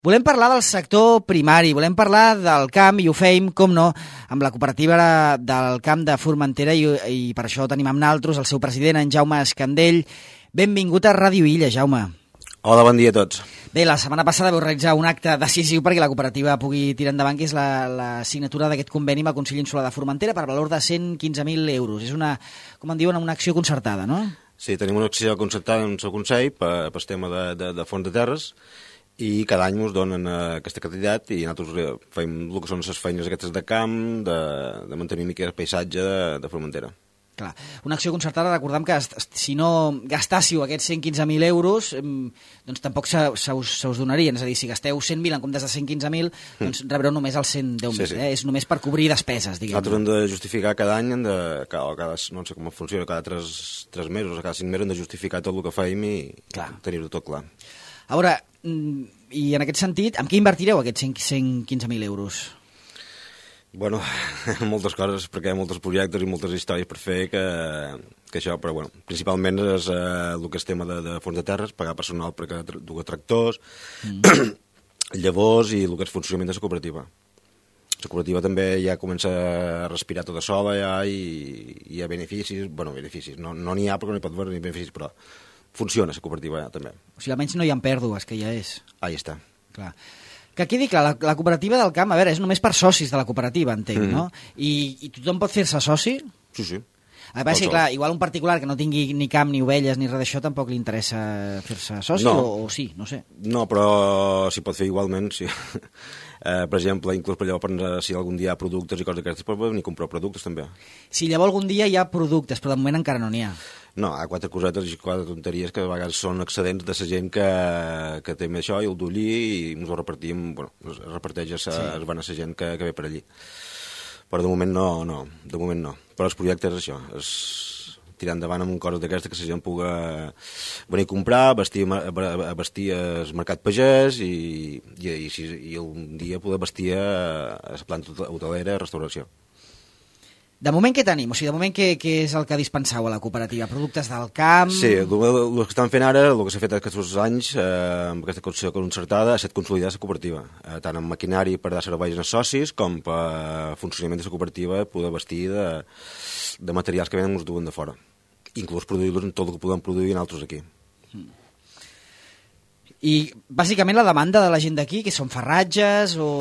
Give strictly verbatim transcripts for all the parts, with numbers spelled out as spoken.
Volem parlar del sector primari, volem parlar del camp i ho feim, com no, amb la cooperativa del camp de Formentera i, i per això tenim amb naltros el seu president, en Jaume Escandell. Benvingut a Ràdio Illa, Jaume. Hola, bon dia a tots. Bé, la setmana passada vau realitzar un acte decisiu perquè la cooperativa pugui tirar endavant, que és la, la signatura d'aquest conveni amb el Consell Insular de Formentera per valor de cent quinze mil euros. És una, com en diuen, una acció concertada, no? Sí, tenim una acció concertada en el seu Consell per, per tema de, de, de fons de terres, i cada any ens donen uh, aquesta quantitat i nosaltres fem el que són les feines aquestes de camp, de, de mantenir mica el paisatge de, de Formentera. Clar, una acció concertada, recordem que si no gastássiu aquests cent quinze mil euros, doncs tampoc se, se, us, se us donarien, és a dir, si gasteu cent mil en comptes de cent quinze mil, doncs rebreu només els cent deu mil, sí, sí. eh? És només per cobrir despeses, diguem. Nosaltres hem de justificar cada any, hem de, cada, cada, no sé com funciona, cada tres, tres mesos o cada cinc mesos hem de justificar tot el que feim i tenir-ho tot clar. A veure, i en aquest sentit, amb què invertireu aquests cent quinze mil euros? Bueno, moltes coses, perquè hi ha molts projectes i moltes històries per fer que, que això, però bueno, principalment és eh, el que és tema de, de fons de terres, pagar personal perquè duga tractors, mm. llavors i el que és funcionament de la cooperativa. La cooperativa també ja comença a respirar tota sola ja i hi ha beneficis, bueno, beneficis, no n'hi no ha perquè no hi pot veure ni beneficis, però funciona la cooperativa ja, també. O sigui, almenys no hi ha pèrdues, que ja és. Ahí està. Clar. Que quedi clar, la, la cooperativa del camp, a veure, és només per socis de la cooperativa, entenc, mm. no? I, I tothom pot fer-se soci? Sí, sí. A veure, sí, clar, igual un particular que no tingui ni camp, ni ovelles, ni res d'això, tampoc li interessa fer-se soci, no. o, o sí, no sé. No, però s'hi pot fer igualment, sí. Eh, per exemple, inclús per allò, per, si algun dia hi ha productes i coses d'aquestes, pot venir a comprar productes també. Si llavors algun dia hi ha productes, però de moment encara no n'hi ha. No, hi ha quatre cosetes i quatre tonteries que a vegades són excedents de la gent que, que té més això i el d'ullí i ens ho repartim, bueno, es reparteix a sa, sí. es van a la gent que, que ve per allí. Però de moment no, no, de moment no. Però els projectes és això, és tirar endavant amb coses d'aquestes que la gent pugui venir a comprar, vestir, a vestir al mercat pagès i, i, i, i un dia poder vestir a la planta hotelera, a restauració. De moment què tenim? O sigui, de moment què, què és el que dispenseu a la cooperativa? Productes del camp? Sí, el, el que estan fent ara, el que s'ha fet aquests anys, eh, amb aquesta concepció concertada, ha estat consolidar la cooperativa, eh, tant en maquinari per dar serveis als socis, com per funcionament de la cooperativa, poder vestir de, de materials que venen ens duen de fora. Inclús produir-los en tot el que podem produir nosaltres aquí. Mm. I, bàsicament, la demanda de la gent d'aquí, que són ferratges o...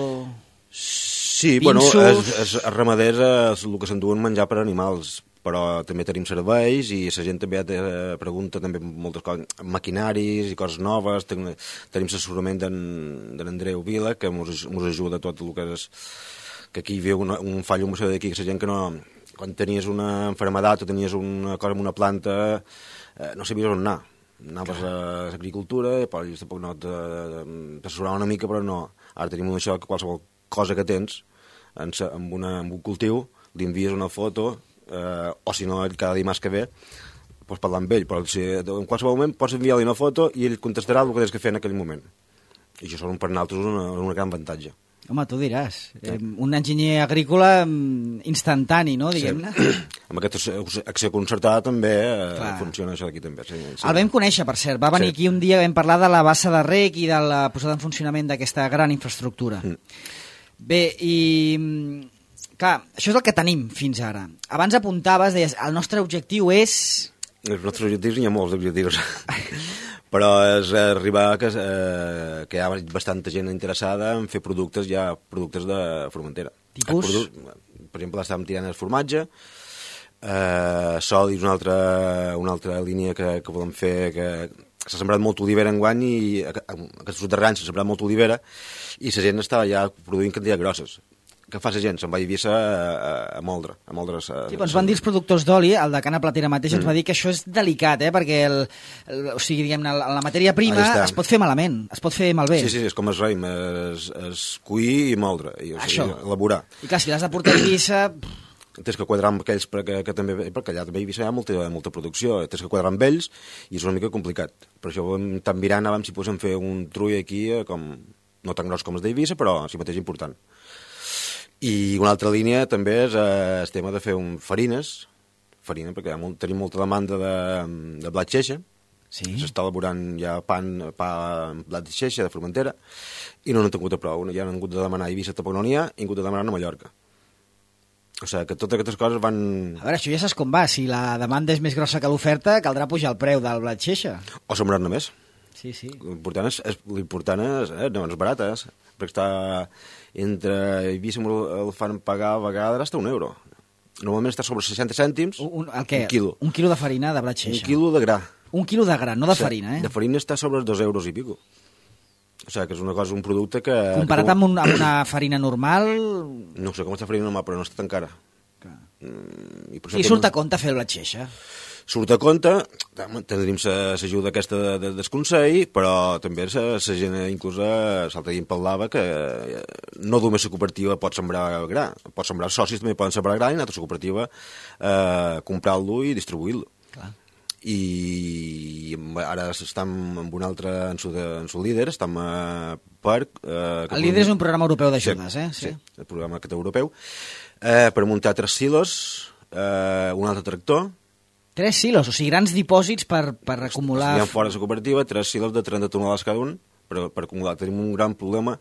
Sí, bueno, els, els ramaders és el que s'enduen menjar per animals, però també tenim serveis i la gent també pregunta també moltes coses, maquinaris i coses noves, tenim, tenim l'assessorament d'en Andreu Vila, que ens ajuda tot el que és... que aquí hi havia una, un fallo amb això d'aquí, que la gent que no... quan tenies una enfermedat o tenies una cosa amb una planta, eh, no sabies on anar. Anaves a l'agricultura, però ells tampoc no t'assessoraven una mica, però no. Ara tenim això, que qualsevol cosa que tens en, sa, en, una, en un cultiu, li envies una foto, eh, o si no, cada dimarts que ve, pots parlar amb ell, però si, en qualsevol moment pots enviar-li una foto i ell contestarà el que tens que fer en aquell moment. I això per nosaltres és una, una gran avantatge. Home, tu diràs. Sí. Un enginyer agrícola instantani, no, diguem-ne? Sí. Amb aquesta acció concertada també eh, funciona això d'aquí també. Sí, sí. El vam conèixer, per cert. Va venir sí. aquí un dia, vam parlar de la bassa de rec i de la posada en funcionament d'aquesta gran infraestructura. Mm. Bé, i... clar, això és el que tenim fins ara. Abans apuntaves, deies, el nostre objectiu és... Els nostres objectius, n'hi ha molts objectius. Però és arribar a que, eh, que hi ha bastanta gent interessada en fer productes ja, productes de Formentera. Tipus? Produc, per exemple, estàvem tirant el formatge, eh, sòlids, una altra, una altra línia que, que volem fer, que s'ha sembrat molt olivera enguany i aquests soterranys s'ha sembrat molt olivera i la gent està ja produint quantitats grosses. Què fa la gent? Se'n va a Eivissa a, a moldre. A moldre a, sí, ens van dir els productors d'oli, el de Cana Platera mateix, mm. ens va dir que això és delicat, eh? Perquè el, el, o sigui, diguem-ne, la, la matèria prima es pot fer malament, es pot fer malbé. Sí, sí, és com el raïm, és, és cuir i moldre, i, o sigui, elaborar. I clar, si l'has de portar a Eivissa... Tens que quadrar amb aquells, perquè, que també, perquè allà també a Eivissa hi ha molta, molta producció, tens que quadrar amb ells i és una mica complicat. Per això estem mirant abans si podem fer un trull aquí, com, no tan gros com els d'Eivissa, però sí mateix important. I una altra línia també és eh, el tema de fer un farines, farina, perquè molt, tenim molta demanda de, de blat xeixa, Sí. S'està elaborant ja pan, pa en blat de xeixa, de Formentera, i no n'han tingut a prou. Ja han hagut de demanar a Eivissa, Tarragona i han hagut de demanar a Mallorca. O sigui, que totes aquestes coses van... A veure, això ja saps com va. Si la demanda és més grossa que l'oferta, caldrà pujar el preu del blat xeixa. O sembrar-ne més. Sí, sí. L'important és, és, l'important és eh, no, és barates, perquè està entre Eivissa el fan pagar a vegades hasta un euro. Normalment està sobre seixanta cèntims, un, el què? un quilo. Un quilo de farina de blat xeixa. Un quilo de gra. Un quilo de gra, no de sí, farina, eh? De farina està sobre els dos euros i pico. O sigui, que és una cosa, un producte que... Comparat que... amb, un, amb una farina normal... No sé com està farina normal, però no està tan cara. Mm, I, per I surt a compte fer el blat xeixa? Surt a compte, tindríem l'ajuda aquesta de, de, del Consell, però també la gent inclús s'altre dia em parlava que no només la cooperativa pot sembrar gra, pot sembrar socis també poden sembrar gra i l'altra cooperativa eh, comprar-lo i distribuir-lo. Clar. I ara estem amb un altre en su, en su líder, estem a per... Eh, el líder és un programa europeu d'ajudes, sí, eh? Sí, sí, el programa aquest europeu, eh, per muntar tres silos, eh, un altre tractor. Tres silos, o sigui, grans dipòsits per, per acumular... Hi ha fora de la cooperativa, tres silos de trenta tonelades cada un, per, per acumular. Tenim un gran problema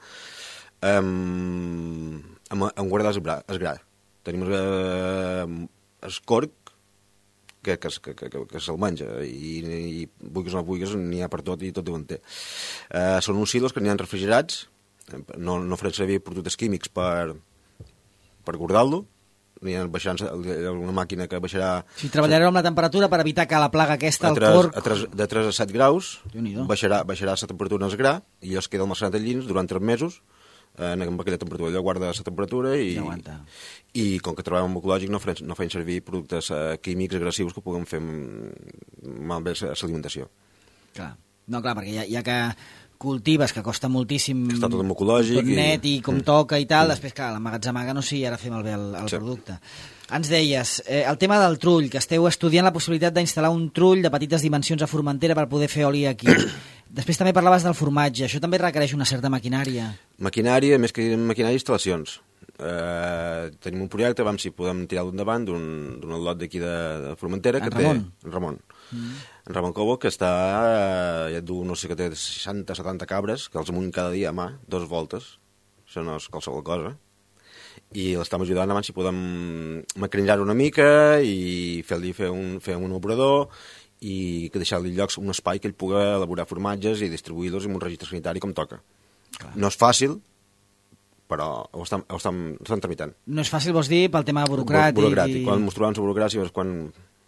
amb, amb, amb guardar el gra. Tenim eh, el corc, que, que, que, que, que, que se'l menja, i, i vulguis o no vulguis, n'hi ha per tot i tot ho en té. Eh, són uns silos que n'hi ha refrigerats, no, no farem servir productes químics per, per guardar-lo, n'hi ha baixant una màquina que baixarà... Si treballareu amb la temperatura per evitar que la plaga aquesta, el tres, corc... A tres, de tres a set graus, baixarà, baixarà la temperatura en el gra, i es queda almacenat allins durant tres mesos, eh, amb aquella temperatura. Allò guarda la temperatura i... I com que treballem amb ecològic no farem, no farem servir productes eh, químics agressius que puguem fer malbé l'alimentació. Clar. No, clar, perquè ja, ja que cultives, que costa moltíssim... Està tot amb ecològic. Tot net i, i com mm. toca i tal, mm. després, clar, l'emmagatzemaga no sé, i ara fer malbé el, el sí. producte. Ens deies, eh, el tema del trull, que esteu estudiant la possibilitat d'instal·lar un trull de petites dimensions a Formentera per poder fer oli aquí. Després també parlaves del formatge, això també requereix una certa maquinària. Maquinària, més que maquinària, instal·lacions. Eh, tenim un projecte, vam si podem tirar-lo endavant d'un lot d'aquí de, de Formentera, que en Ramon. té en Ramon. Mm. En Ramon Cobo, que està, eh, ja du, no sé, que té seixanta setanta cabres, que els amunt cada dia a mà, dues voltes, això no és qualsevol cosa, i l'estem ajudant abans si podem maquinitzar una mica i fer-li fer un, fer un obrador i deixar-li llocs, un espai que ell pugui elaborar formatges i distribuir-los amb un registre sanitari com toca. Clar. No és fàcil, però ho estem, ho estem, ho estem tramitant. No és fàcil, vols dir, pel tema burocràtic? Burocràtic. I... Quan ens trobem la burocràcia és quan...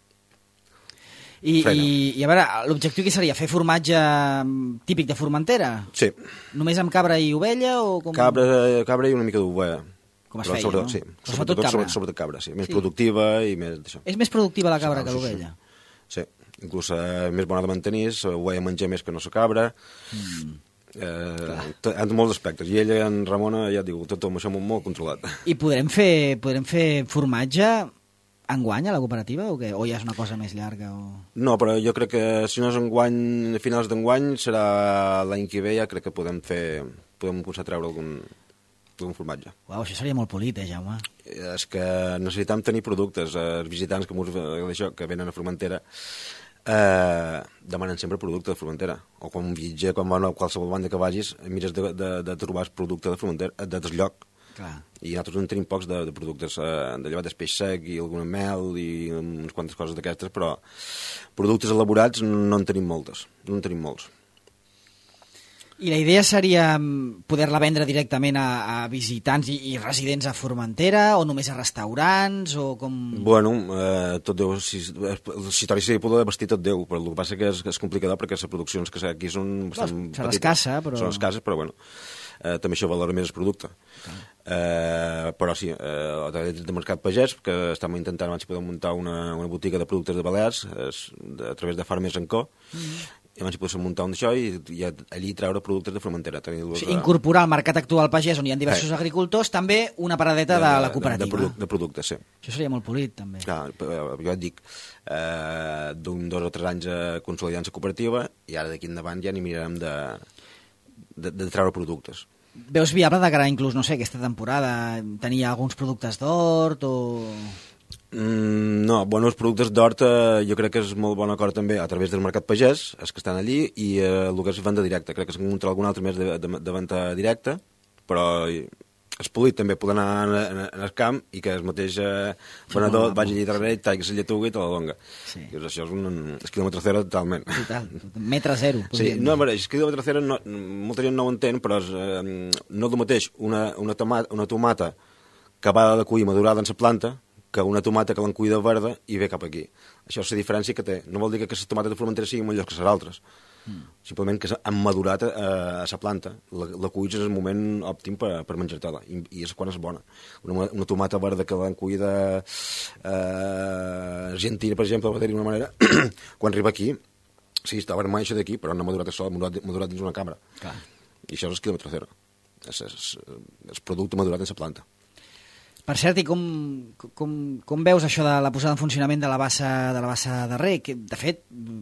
I, i, i a veure, l'objectiu qui seria? Fer formatge típic de Formentera? Sí. Només amb cabra i ovella? O com... cabra, cabra i una mica d'ovella. Com es feia, sobre, no? Sí, però sobretot cabra. Sobre, sobretot cabra, sí. Més sí. productiva i més d'això. És més productiva la cabra sí, que l'ovella? Sí, inclús eh, més bona de mantenir, l'ovella menja més que no la cabra... Mm. Eh, en molts aspectes, i ella, en Ramona, ja et diu, tot amb això molt, molt controlat. I podrem fer, podrem fer formatge enguany a la cooperativa o què? O ja és una cosa més llarga? O... No, però jo crec que si no és enguany, a finals d'enguany, serà l'any que ve, ja crec que podem fer, podem començar a treure algun, algun formatge. Uau, això seria molt polit, eh, Jaume? És que necessitem tenir productes, els visitants que, mos, això, que venen a Formentera, Eh, demanen sempre producte de Formentera, o quan viatja, quan van a qualsevol banda que vagis, mires de, de, de trobar producte de Formentera, de del lloc. Clar. I nosaltres en tenim pocs de, de productes eh, de llevat d'espeix sec i alguna mel i unes quantes coses d'aquestes, però productes elaborats no en tenim moltes, no en tenim molts. I la idea seria poder-la vendre directament a, a visitants i, i residents a Formentera, o només a restaurants, o com... Bueno, eh, tot Déu, si, si t'hauria de poder vestir tot Déu, però el que passa que és, és complicador perquè les produccions que aquí són bastant petites. Serà escassa, però... Són escasses, però bueno, eh, també això valora més el producte. Okay. Eh, però sí, eh, a través del Mercat Pagès, que estem intentant abans si podem muntar una, una botiga de productes de Balears, és, de, a través de Farmers and Co, mm-hmm. i abans si podem muntar un d'això i, i allí treure productes de Formentera. O sigui, incorporar al mercat actual pagès, on hi ha diversos eh. agricultors, també una paradeta de, de, de la cooperativa. De, de, produ de productes, sí. Això seria molt polit, també. Clar, jo et dic, eh, d'un, dos o tres anys consolidant la cooperativa, i ara d'aquí endavant ja n'hi mirarem de, de, de treure productes. Veus viable de cara, inclús, no sé, aquesta temporada, tenia alguns productes d'hort o... Mm, no, bueno, els productes d'hort eh, jo crec que és molt bon acord també a través del mercat pagès, els que estan allí, i eh, el que és venda directa. Crec que s'ha encontrat algun altre més de, de, de venda directa, però és polit també poder anar en, en, en el camp i que el mateix eh, venedor vagi allà darrere i tagui la lletuga i te la donga. Sí. I això és un és quilòmetre zero totalment. Total, metre zero. Sí, no, veure, és quilòmetre zero, no, molta gent no ho entén, però és, eh, no és el mateix una, una, tomata, una tomata acabada de cuir madurada en la planta que una tomata que l'han cuida verda i ve cap aquí. Això és la diferència que té. No vol dir que les tomates de Formentera siguin millors que les altres. Mm. Simplement que han madurat a, a la planta. La, la cuits és el moment òptim per, per menjar-te-la, i, i és quan és bona. Una, una tomata verda que l'han cuida eh, Argentina, per exemple, va dir d'una manera, quan arriba aquí, sí, està vermell això d'aquí, però no ha madurat això, ha madurat, madurat dins una cambra. Clar. I això és el quilòmetre zero. És, és, és producte madurat en la planta. Per cert, i com, com, com veus això de la posada en funcionament de la bassa de, la bassa de rec? De fet,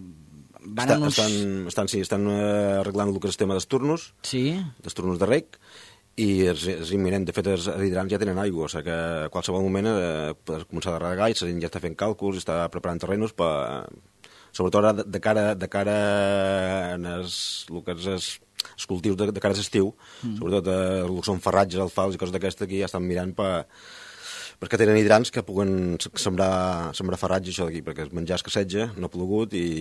van Està, uns... estan, estan, sí, estan eh, arreglant el que és el tema dels turnos, sí. dels turnos de rec, i és, és imminent. De fet, els hidrans ja tenen aigua, o sigui que a qualsevol moment eh, pots començar a regar i la gent ja està fent càlculs, està preparant terrenos, per, sobretot ara de, de cara, de cara en els, el que és els, els cultius de, de cara a l'estiu, mm. sobretot eh, el que són farratges, alfals i coses d'aquestes, aquí ja estan mirant per, perquè tenen hidrans que puguen sembrar, sembrar farratge això d'aquí, perquè el menjar escasseja, no ha plogut i,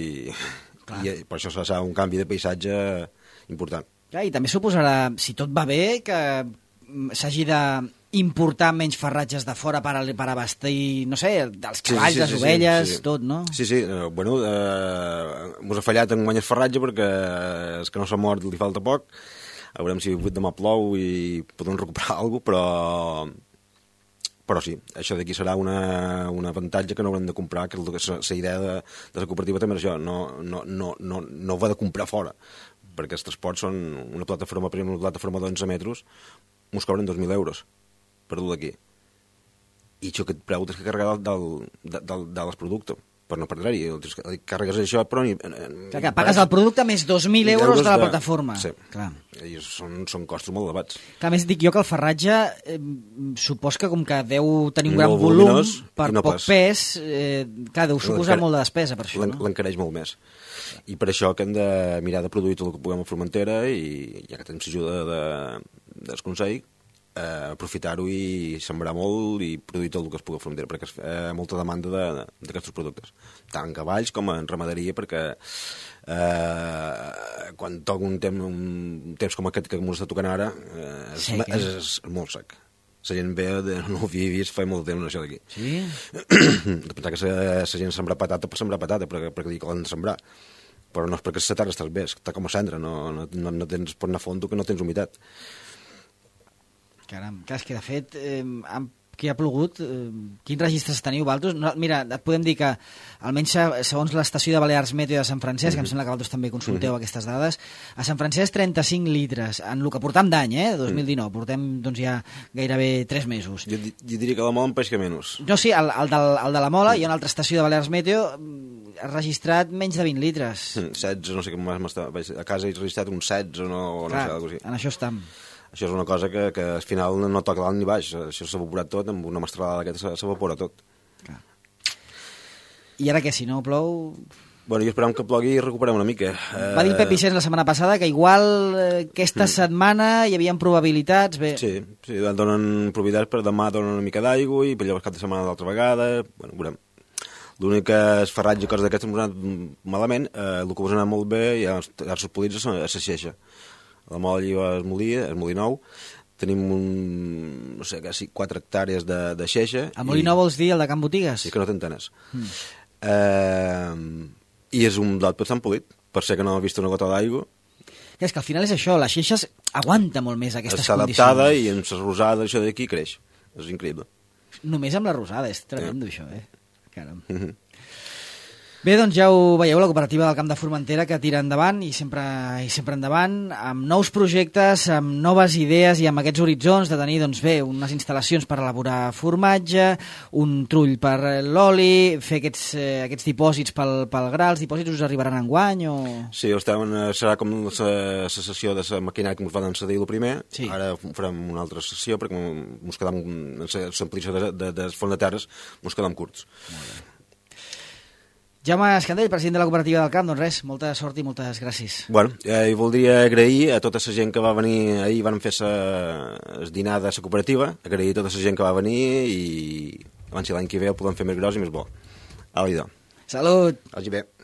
i per això serà un canvi de paisatge important. Clar, i també suposarà, si tot va bé, que s'hagi d'importar menys farratges de fora per, per abastir, no sé, dels cavalls, sí, sí, sí, les sí, ovelles, sí, sí. tot, no? Sí, sí, eh, bueno, eh, mos ha fallat en guanyar farratge perquè és que no s'ha mort, li falta poc, a veurem si avui demà plou i podem recuperar alguna cosa, però... Però sí, això d'aquí serà una, un avantatge que no haurem de comprar, que la idea de, de la cooperativa també és això, no, no, no, no, no ho va de comprar fora, perquè els transports són una plataforma, per exemple, una plataforma d'onze metres, ens cobren dos mil euros per dur d'aquí. I això que et preu tens que carregar del, del, del, del producte, per no perdre-hi. Carregues això, però... Ni, clar, que pagues el producte més dos mil euros de la plataforma. Sí, clar. I són, són costos molt elevats. Clar, a més dic jo que el farratge eh, supos que com que deu tenir un gran no volum per no poc pas. pes, eh, clar, deu suposar molt de despesa per això, no? L'encareix molt més. I per això que hem de mirar de produir tot el que puguem a Formentera i ja que tenim l'ajuda de, del Consell, eh, aprofitar-ho i sembrar molt i produir tot el que es pugui a Formentera, perquè hi ha eh, molta demanda d'aquests de, productes, tant en cavalls com en ramaderia, perquè eh, quan toca un temps, un temps com aquest que ens està tocant ara, eh, és, sí, és, és, és molt sec. La gent ve, de, no ho havia vist, fa molt temps això d'aquí. Sí? De pensar que la gent sembra patata per sembrar patata, perquè, perquè dic que l'han de sembrar. Però no és perquè la terra estàs bé, està com a cendra, no, no, no, no tens per anar a fondo que no tens humitat. Caram, clar, és que de fet, eh, que ha plogut, eh, quins registres teniu, Valtos? No, mira, et podem dir que, almenys segons l'estació de Balears Meteo de Sant Francesc, mm-hmm. que em sembla que Valtos també consulteu mm-hmm. aquestes dades, a Sant Francesc trenta-cinc litres, en el que portam d'any, eh, dos mil dinou, mm. portem doncs, ja gairebé tres mesos. Jo, jo diria que la Mola en peix que menys. No, sí, el, el, del, el de la Mola, mm. hi ha una altra estació de Balears Meteo, ha registrat menys de vint litres. Mm, setze, no sé com m'està... A casa he registrat un setze o no, o no clar, sé, alguna cosa així. En això estem. Això és una cosa que, que al final no toca dalt ni baix, això s'ha evaporat tot, amb una mestralada d'aquesta s'evapora tot. Clar. I ara què, si no plou... Bueno, jo esperam que plogui i recuperem una mica. Va dir Pep Vicens la setmana passada que igual eh, aquesta mm. setmana hi havia probabilitats... Bé... Sí, sí, donen probabilitats per demà donen una mica d'aigua i per llavors cap de setmana l'altra vegada, bueno, veurem. L'únic que es farratge i coses d'aquestes m'ha anat malament, eh, el que us ha anat molt bé i els arços polits a la xeixa. La Mola i el molí, el molí nou, tenim un, no sé, quasi quatre hectàrees de, de xeixa. El molí nou vols dir el de Can Botigues? Sí, que no t'entenes. Mm. Eh, I és un dot per Sant Polit, per ser que no ha vist una gota d'aigua. És que al final és això, la xeixa aguanta molt més aquestes Està condicions. Està adaptada i amb la rosada, això d'aquí creix. És increïble. Només amb la rosada, és tremendo, eh. això, eh? Caram. Mm-hmm. Bé, doncs ja ho veieu, la cooperativa del Camp de Formentera que tira endavant i sempre, i sempre endavant, amb nous projectes, amb noves idees i amb aquests horitzons de tenir, doncs bé, unes instal·lacions per elaborar formatge, un trull per l'oli, fer aquests, eh, aquests dipòsits pel, pel gra. Els dipòsits us arribaran enguany o...? Sí, estem, serà com la sessió de la maquinària que ens van cedir el primer, sí. Ara farem una altra sessió perquè ens quedam, l'ampliació de, de, de font de terres, ens quedam curts. Molt bé. Jaume Escandell, president de la cooperativa del Camp, doncs res, molta sort i moltes gràcies. Bueno, eh, voldria agrair a tota la gent que va venir ahir, van fer el dinar de la cooperativa, agrair a tota la gent que va venir i abans si l'any que ve ho podem fer més gros i més bo. Au, idò. Salut! Vagi bé.